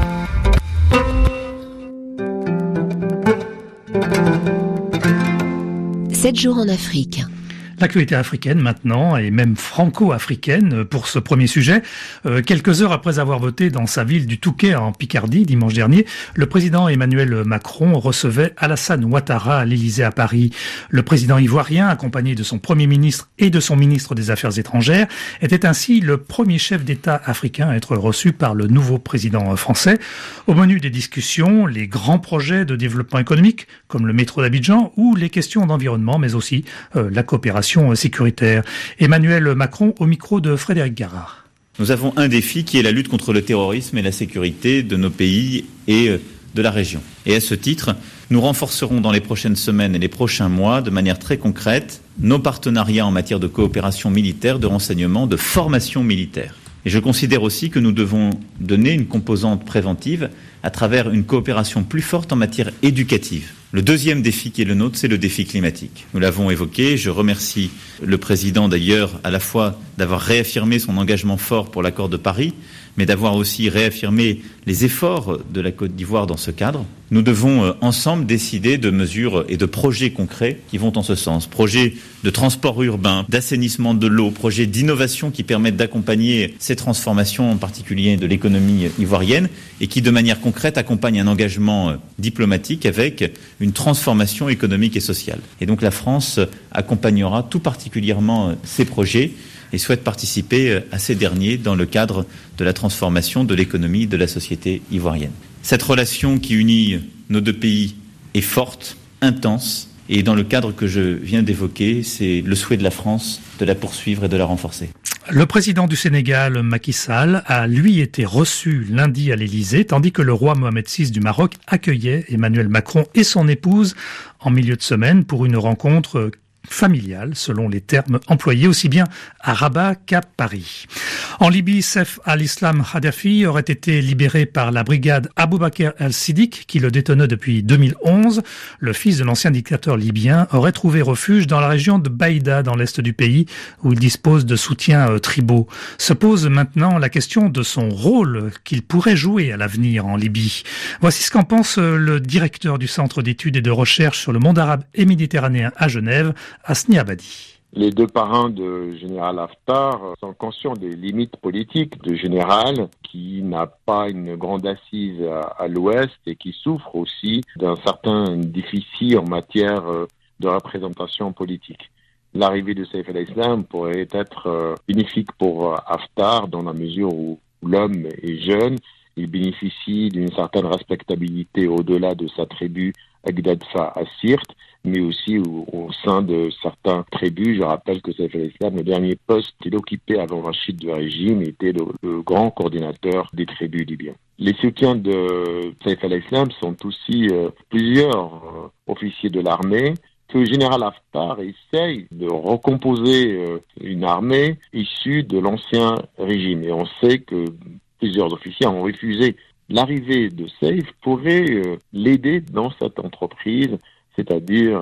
sept jours en Afrique. L'actualité africaine maintenant, et même franco-africaine pour ce premier sujet. Euh, quelques heures après avoir voté dans sa ville du Touquet en Picardie dimanche dernier, le président Emmanuel Macron recevait Alassane Ouattara à l'Élysée à Paris. Le président ivoirien, accompagné de son premier ministre et de son ministre des Affaires étrangères, était ainsi le premier chef d'État africain à être reçu par le nouveau président français. Au menu des discussions, les grands projets de développement économique, comme le métro d'Abidjan, ou les questions d'environnement, mais aussi euh, la coopération sécuritaire. Emmanuel Macron au micro de Frédéric Garard. Nous avons un défi qui est la lutte contre le terrorisme et la sécurité de nos pays et de la région. Et à ce titre, nous renforcerons dans les prochaines semaines et les prochains mois, de manière très concrète, nos partenariats en matière de coopération militaire, de renseignement, de formation militaire. Et je considère aussi que nous devons donner une composante préventive à travers une coopération plus forte en matière éducative. Le deuxième défi qui est le nôtre, c'est le défi climatique. Nous l'avons évoqué, je remercie le président d'ailleurs à la fois d'avoir réaffirmé son engagement fort pour l'accord de Paris, mais d'avoir aussi réaffirmé les efforts de la Côte d'Ivoire dans ce cadre. Nous devons ensemble décider de mesures et de projets concrets qui vont en ce sens. Projets de transport urbain, d'assainissement de l'eau, projets d'innovation qui permettent d'accompagner ces transformations, en particulier de l'économie ivoirienne, et qui de manière concrète accompagnent un engagement diplomatique avec une transformation économique et sociale. Et donc la France accompagnera tout particulièrement ces projets et souhaite participer à ces derniers dans le cadre de la transformation de l'économie de la société ivoirienne. Cette relation qui unit nos deux pays est forte, intense, et dans le cadre que je viens d'évoquer, c'est le souhait de la France de la poursuivre et de la renforcer. Le président du Sénégal, Macky Sall, a lui été reçu lundi à l'Élysée, tandis que le roi Mohamed six du Maroc accueillait Emmanuel Macron et son épouse en milieu de semaine pour une rencontre familiale, selon les termes employés aussi bien à Rabat qu'à Paris. En Libye, Saif al-Islam Kadhafi aurait été libéré par la brigade Abou Bakr al-Siddiq, qui le détenait depuis deux mille onze. Le fils de l'ancien dictateur libyen aurait trouvé refuge dans la région de Baïda, dans l'est du pays, où il dispose de soutiens euh, tribaux. Se pose maintenant la question de son rôle qu'il pourrait jouer à l'avenir en Libye. Voici ce qu'en pense le directeur du Centre d'études et de recherche sur le monde arabe et méditerranéen à Genève, Asni Abadi. Les deux parrains de Général Haftar sont conscients des limites politiques de Général, qui n'a pas une grande assise à, à l'ouest et qui souffre aussi d'un certain déficit en matière de représentation politique. L'arrivée de Saif al-Islam pourrait être bénéfique pour Haftar dans la mesure où l'homme est jeune, il bénéficie d'une certaine respectabilité au-delà de sa tribu Agdadfa à Sirte, mais aussi au, au sein de certains tribus. Je rappelle que Saif al-Islam, le dernier poste qu'il occupait avant la chute du régime, était le, le grand coordinateur des tribus libyennes. Les soutiens de Saif al-Islam sont aussi euh, plusieurs euh, officiers de l'armée. Que le général Haftar essaye de recomposer euh, une armée issue de l'ancien régime. Et on sait que plusieurs officiers ont refusé. L'arrivée de Saif pourrait euh, l'aider dans cette entreprise, c'est-à-dire euh,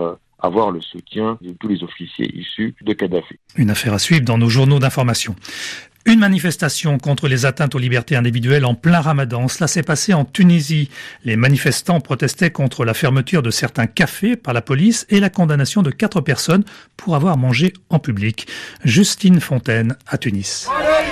avoir le soutien de tous les officiers issus de Kadhafi. Une affaire à suivre dans nos journaux d'information. Une manifestation contre les atteintes aux libertés individuelles en plein ramadan. Cela s'est passé en Tunisie. Les manifestants protestaient contre la fermeture de certains cafés par la police et la condamnation de quatre personnes pour avoir mangé en public. Justine Fontaine à Tunis.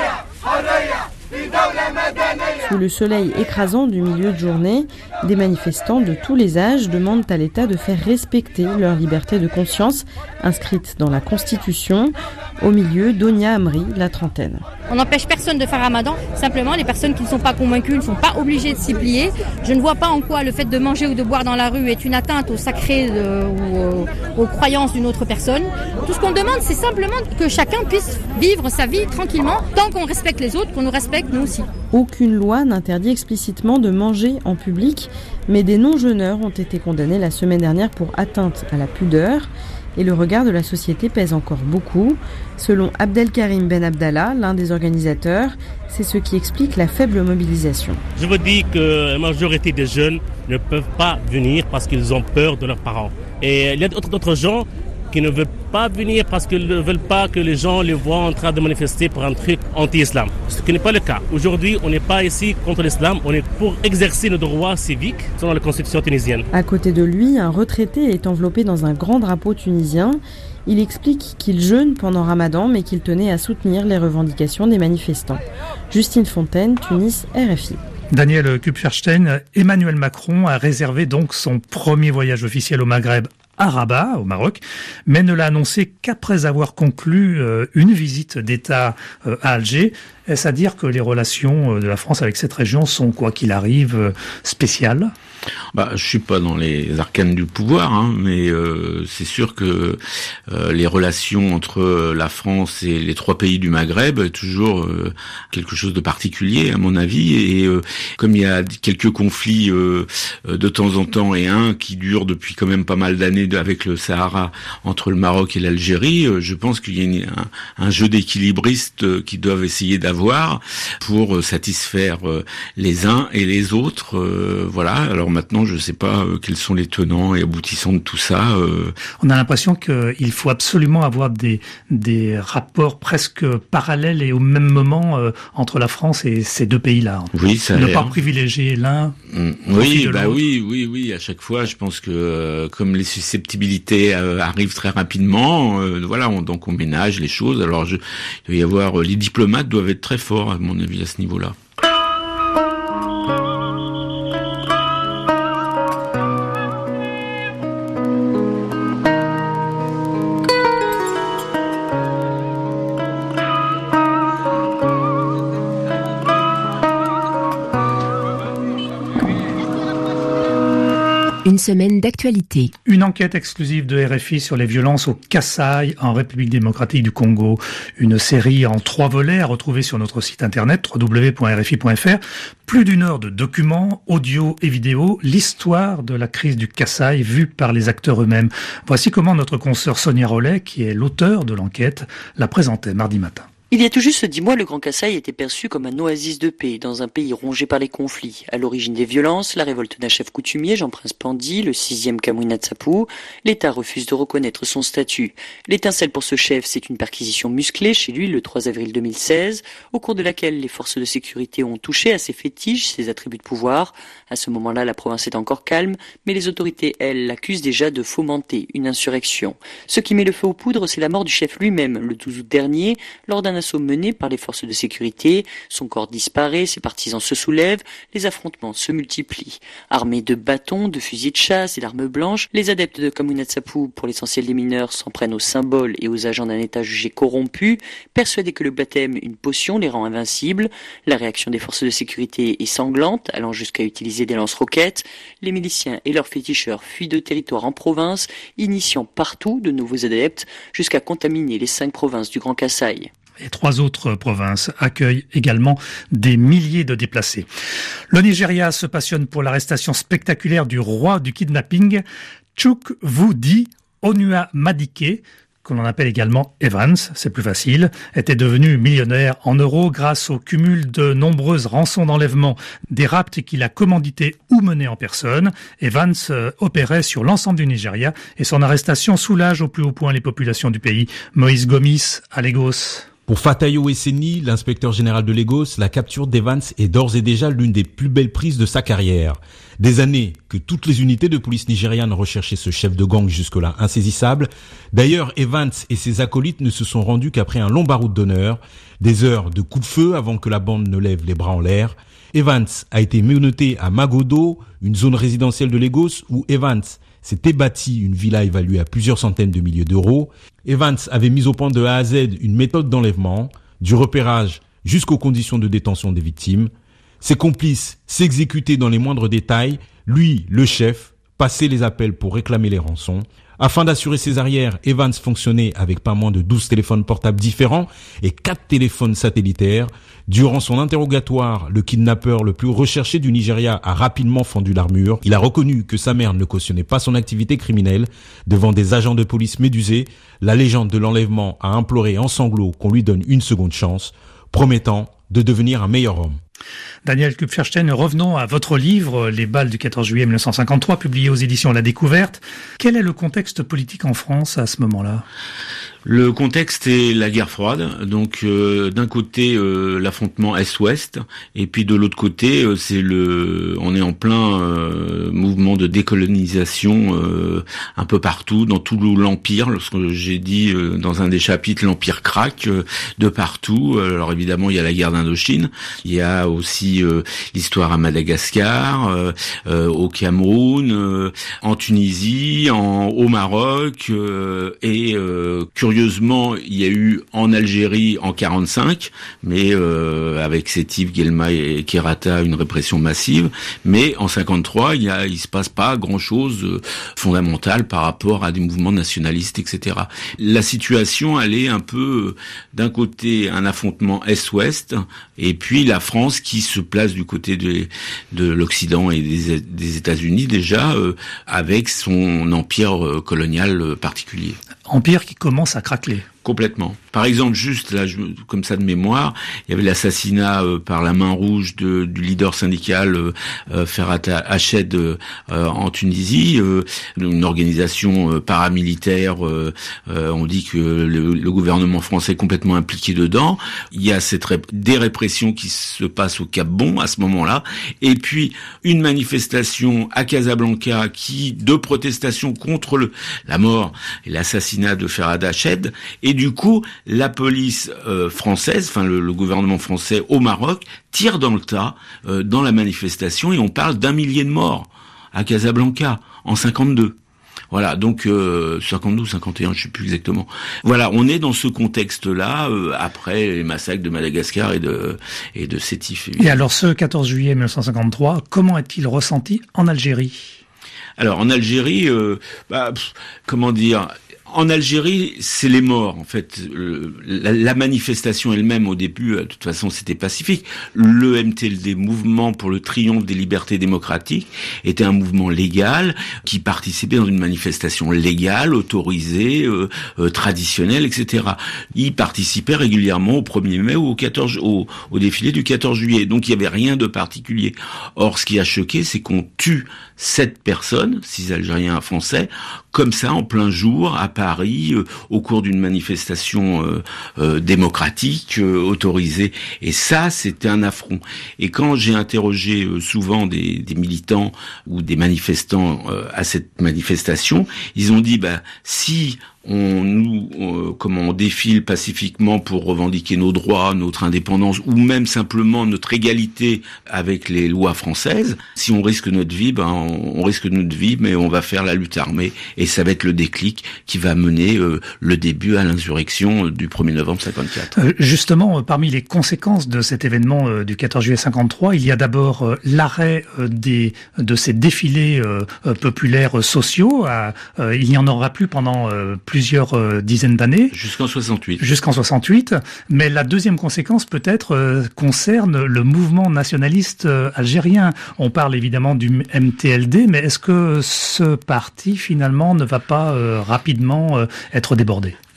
Sous le soleil écrasant du milieu de journée, des manifestants de tous les âges demandent à l'État de faire respecter leur liberté de conscience, inscrite dans la Constitution. Au milieu, Donia Amri, la trentaine. On n'empêche personne de faire Ramadan, simplement les personnes qui ne sont pas convaincues ne sont pas obligées de s'y plier. Je ne vois pas en quoi le fait de manger ou de boire dans la rue est une atteinte au sacré de, ou aux, aux croyances d'une autre personne. Tout ce qu'on demande, c'est simplement que chacun puisse vivre sa vie tranquillement, tant qu'on respecte les autres, qu'on nous respecte nous aussi. Aucune loi n'interdit explicitement de manger en public, mais des non-jeûneurs ont été condamnés la semaine dernière pour atteinte à la pudeur. Et le regard de la société pèse encore beaucoup. Selon Abdelkarim Ben Abdallah, l'un des organisateurs, c'est ce qui explique la faible mobilisation. Je vous dis que la majorité des jeunes ne peuvent pas venir parce qu'ils ont peur de leurs parents. Et il y a d'autres gens qui ne veulent pas venir parce qu'ils ne veulent pas que les gens les voient en train de manifester pour un truc anti-islam. Ce qui n'est pas le cas. Aujourd'hui, on n'est pas ici contre l'islam, on est pour exercer nos droits civiques selon la constitution tunisienne. À côté de lui, un retraité est enveloppé dans un grand drapeau tunisien. Il explique qu'il jeûne pendant Ramadan, mais qu'il tenait à soutenir les revendications des manifestants. Justine Fontaine, Tunis, R F I. Daniel Kupferstein, Emmanuel Macron a réservé donc son premier voyage officiel au Maghreb à Rabat, au Maroc, mais ne l'a annoncé qu'après avoir conclu euh, une visite d'État euh, à Alger. Est-ce à dire que les relations de la France avec cette région sont, quoi qu'il arrive, euh, spéciales ? Bah, je suis pas dans les arcanes du pouvoir, hein, mais euh, c'est sûr que euh, les relations entre la France et les trois pays du Maghreb est toujours euh, quelque chose de particulier, à mon avis. Et euh, comme il y a quelques conflits euh, de temps en temps, et un qui dure depuis quand même pas mal d'années avec le Sahara entre le Maroc et l'Algérie, euh, je pense qu'il y a une, un, un jeu d'équilibristes euh, qui doivent essayer d'avoir pour euh, satisfaire euh, les uns et les autres. Euh, voilà. Alors maintenant, je ne sais pas euh, quels sont les tenants et aboutissants de tout ça. Euh... On a l'impression qu'il faut absolument avoir des, des rapports presque parallèles et au même moment euh, entre la France et ces deux pays-là. Oui, ça ne pas privilégier l'un. Mmh. Oui, bah oui, oui, oui. À chaque fois, je pense que euh, comme les susceptibilités euh, arrivent très rapidement, euh, voilà, on, donc on ménage les choses. Alors, je, il va y avoir euh, les diplomates doivent être très forts, à mon avis, à ce niveau-là. Une semaine d'actualité. Une enquête exclusive de R F I sur les violences au Kasaï en République démocratique du Congo. Une série en trois volets à retrouver sur notre site internet w w w point r f i point f r. Plus d'une heure de documents, audio et vidéo, l'histoire de la crise du Kasaï vue par les acteurs eux-mêmes. Voici comment notre consoeur Sonia Rollet, qui est l'auteur de l'enquête, la présentait mardi matin. Il y a tout juste dix mois, le Grand Kasaï était perçu comme un oasis de paix dans un pays rongé par les conflits. À l'origine des violences, la révolte d'un chef coutumier, Jean-Prince Pandi, le sixième Kamwina Nsapu, l'État refuse de reconnaître son statut. L'étincelle pour ce chef, c'est une perquisition musclée chez lui le trois avril deux mille seize, au cours de laquelle les forces de sécurité ont touché à ses fétiches, ses attributs de pouvoir. À ce moment-là, la province est encore calme, mais les autorités, elles, l'accusent déjà de fomenter une insurrection. Ce qui met le feu aux poudres, c'est la mort du chef lui-même, le douze août dernier, lors d'un assaut mené par les forces de sécurité. Son corps disparaît, ses partisans se soulèvent, les affrontements se multiplient. Armés de bâtons, de fusils de chasse et d'armes blanches, les adeptes de Kamwina Nsapu, pour l'essentiel des mineurs, s'en prennent aux symboles et aux agents d'un État jugé corrompu, persuadés que le baptême, une potion, les rend invincibles. La réaction des forces de sécurité est sanglante, allant jusqu'à utiliser des lance-roquettes. Les miliciens et leurs féticheurs fuient de territoire en province, initiant partout de nouveaux adeptes, jusqu'à contaminer les cinq provinces du Grand Kasaï. Et trois autres provinces accueillent également des milliers de déplacés. Le Nigeria se passionne pour l'arrestation spectaculaire du roi du kidnapping, Chukwudi Onua Madike, que l'on appelle également Evans, c'est plus facile, était devenu millionnaire en euros grâce au cumul de nombreuses rançons d'enlèvement, des rapts qu'il a commandités ou menés en personne. Evans euh, opérait sur l'ensemble du Nigeria et son arrestation soulage au plus haut point les populations du pays. Moïse Gomis à Lagos. Pour Fatayo Esseni, l'inspecteur général de Lagos, la capture d'Evans est d'ores et déjà l'une des plus belles prises de sa carrière. Des années que toutes les unités de police nigérianes recherchaient ce chef de gang jusque-là insaisissable. D'ailleurs, Evans et ses acolytes ne se sont rendus qu'après un long baroud d'honneur, des heures de coups de feu avant que la bande ne lève les bras en l'air. Evans a été menotté à Magodo, une zone résidentielle de Lagos, où Evans s'était bâti une villa évaluée à plusieurs centaines de milliers d'euros. Evans avait mis au point de A à Z une méthode d'enlèvement, du repérage jusqu'aux conditions de détention des victimes. Ses complices s'exécutaient dans les moindres détails. Lui, le chef, passait les appels pour réclamer les rançons. Afin d'assurer ses arrières, Evans fonctionnait avec pas moins de douze téléphones portables différents et quatre téléphones satellitaires. Durant son interrogatoire, le kidnappeur le plus recherché du Nigeria a rapidement fendu l'armure. Il a reconnu que sa mère ne cautionnait pas son activité criminelle. Devant des agents de police médusés, la légende de l'enlèvement a imploré en sanglots qu'on lui donne une seconde chance, promettant de devenir un meilleur homme. Daniel Kupferstein, revenons à votre livre, Les balles du quatorze juillet mille neuf cent cinquante-trois, publié aux éditions La Découverte. Quel est le contexte politique en France à ce moment-là ? Le contexte est la guerre froide, donc euh, d'un côté euh, l'affrontement Est-Ouest, et puis de l'autre côté euh, c'est le, on est en plein euh, mouvement de décolonisation euh, un peu partout, dans tout l'empire. Lorsque j'ai dit euh, dans un des chapitres, l'empire craque euh, de partout. Alors évidemment il y a la guerre d'Indochine, il y a aussi euh, l'histoire à Madagascar, euh, euh, au Cameroun, euh, en Tunisie, en, au Maroc euh, et euh, curieusement, il y a eu en Algérie en quarante-cinq, mais euh, avec Sétif, Guelma et Kerata, une répression massive. Mais en cinquante-trois, il y a, il se passe pas grand-chose de fondamental par rapport à des mouvements nationalistes, et cetera. La situation, elle est un peu, d'un côté, un affrontement Est-Ouest, et puis la France qui se place du côté de, de l'Occident et des, des États-Unis déjà, euh, avec son empire euh, colonial euh, particulier. Empire qui commence à craqueler. Complètement. Par exemple, juste là, je, comme ça de mémoire, il y avait l'assassinat euh, par la main rouge de, du leader syndical euh, euh, Ferhat Hached euh, en Tunisie, euh, une organisation euh, paramilitaire. Euh, euh, on dit que le, le gouvernement français est complètement impliqué dedans. Il y a cette ré- des répressions qui se passent au Cap Bon à ce moment-là, et puis une manifestation à Casablanca qui de protestation contre le la mort et l'assassinat de Ferhat Hached. Et du coup, la police euh, française, enfin le, le gouvernement français au Maroc, tire dans le tas euh, dans la manifestation, et on parle d'un millier de morts à Casablanca en cinquante-deux. Voilà, donc euh, cinquante-deux ou cinquante et un, je sais plus exactement. Voilà, on est dans ce contexte-là euh, après les massacres de Madagascar et de et de Sétif. Et alors, ce quatorze juillet mille neuf cent cinquante-trois, comment est-il ressenti en Algérie ? Alors en Algérie, euh, bah, pff, comment dire ? En Algérie, c'est les morts, en fait. La, la manifestation elle-même, au début, de toute façon, c'était pacifique. Le M T L D, Mouvement pour le triomphe des libertés démocratiques, était un mouvement légal qui participait dans une manifestation légale, autorisée, euh, euh, traditionnelle, et cetera. Il participait régulièrement au premier mai ou au quatorze, au, au défilé du quatorze juillet. Donc, il n'y avait rien de particulier. Or, ce qui a choqué, c'est qu'on tue sept personnes, six Algériens, un Français, comme ça, en plein jour, à Paris, euh, au cours d'une manifestation euh, euh, démocratique, euh, autorisée. Et ça, c'était un affront. Et quand j'ai interrogé euh, souvent des, des militants ou des manifestants euh, à cette manifestation, ils ont dit, bah, si on nous, euh, comment on défile pacifiquement pour revendiquer nos droits, notre indépendance, ou même simplement notre égalité avec les lois françaises, si on risque notre vie, ben on, on risque notre vie, mais on va faire la lutte armée, et ça va être le déclic qui va mener euh, le début à l'insurrection du premier novembre cinquante-quatre. Euh, justement, euh, parmi les conséquences de cet événement euh, du quatorze juillet cinquante-trois, il y a d'abord euh, l'arrêt euh, des de ces défilés euh, euh, populaires euh, sociaux. À, euh, il n'y en aura plus pendant euh, plusieurs euh, dizaines d'années. Jusqu'en soixante-huit. Jusqu'en soixante-huit. Mais la deuxième conséquence, peut-être, euh, concerne le mouvement nationaliste euh, algérien. On parle évidemment du M T L D, mais est-ce que ce parti, finalement, ne va pas euh, rapidement euh, être débordé ?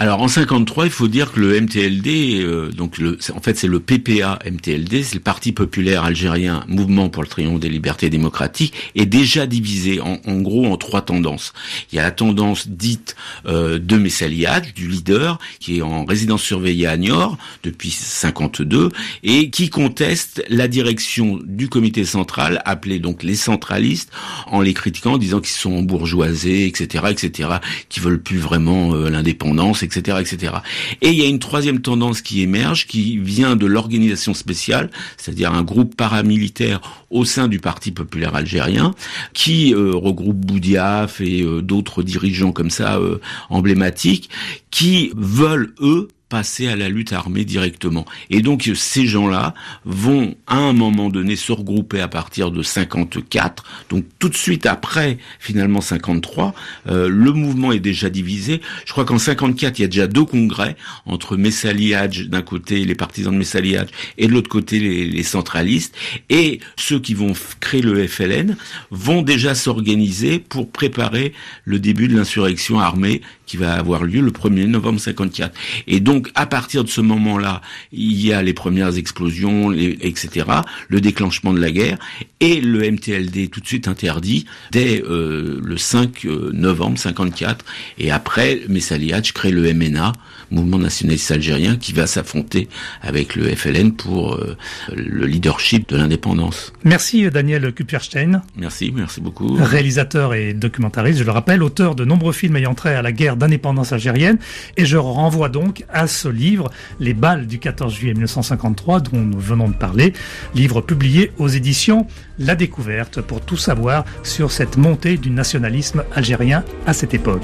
Alors en cinquante-trois, il faut dire que le M T L D, euh, donc le, en fait c'est le P P A M T L D, c'est le Parti populaire algérien, Mouvement pour le triomphe des libertés démocratiques, est déjà divisé en, en gros en trois tendances. Il y a la tendance dite euh, de Messali Hadj, du leader, qui est en résidence surveillée à Niort depuis cinquante-deux et qui conteste la direction du comité central, appelé donc les centralistes, en les critiquant, en disant qu'ils sont embourgeoisés, et cetera, et cetera, qui veulent plus vraiment euh, l'indépendance, et cetera, et cetera. Et il y a une troisième tendance qui émerge, qui vient de l'organisation spéciale, c'est-à-dire un groupe paramilitaire au sein du Parti populaire algérien, qui euh, regroupe Boudiaf et euh, d'autres dirigeants comme ça euh, emblématiques, qui veulent, eux, passer à la lutte armée directement. Et donc ces gens-là vont à un moment donné se regrouper à partir de cinquante-quatre, donc tout de suite après finalement cinquante-trois, euh, le mouvement est déjà divisé. Je crois qu'en cinquante-quatre, il y a déjà deux congrès entre Messali Hadj d'un côté, les partisans de Messali Hadj, et de l'autre côté les, les centralistes, et ceux qui vont créer le F L N vont déjà s'organiser pour préparer le début de l'insurrection armée qui va avoir lieu le premier novembre cinquante-quatre. Et donc, à partir de ce moment-là, il y a les premières explosions, les, et cetera, le déclenchement de la guerre, et le M T L D tout de suite interdit dès euh, le cinq novembre cinquante-quatre. Et après, Messali Hadj crée le M N A, Mouvement nationaliste algérien, qui va s'affronter avec le F L N pour euh, le leadership de l'indépendance. Merci Daniel Kupferstein. Merci, merci beaucoup. Réalisateur et documentariste, je le rappelle, auteur de nombreux films ayant trait à la guerre d'indépendance algérienne, et je renvoie donc à ce livre, Les balles du quatorze juillet mille neuf cent cinquante-trois, dont nous venons de parler, livre publié aux éditions La Découverte, pour tout savoir sur cette montée du nationalisme algérien à cette époque.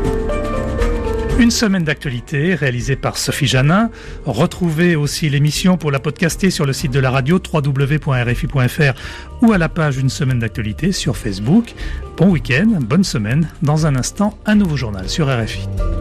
Une semaine d'actualité réalisée par Sophie Janin. Retrouvez aussi l'émission pour la podcaster sur le site de la radio w w w point r f i point f r ou à la page Une semaine d'actualité sur Facebook. Bon week-end, bonne semaine. Dans un instant, un nouveau journal sur R F I.